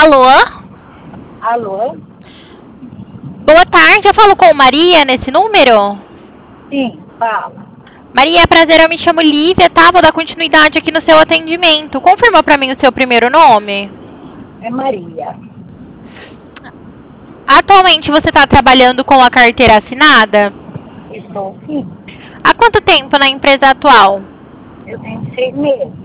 Alô? Alô? Boa tarde, eu falo com Maria nesse número? Sim, fala. Maria, prazer, eu me chamo Lívia, tá? Vou dar continuidade aqui no seu atendimento. Confirma pra mim o seu primeiro nome. É Maria. Atualmente você tá trabalhando com a carteira assinada? Estou sim. Há quanto tempo na empresa atual? Eu tenho 6 meses.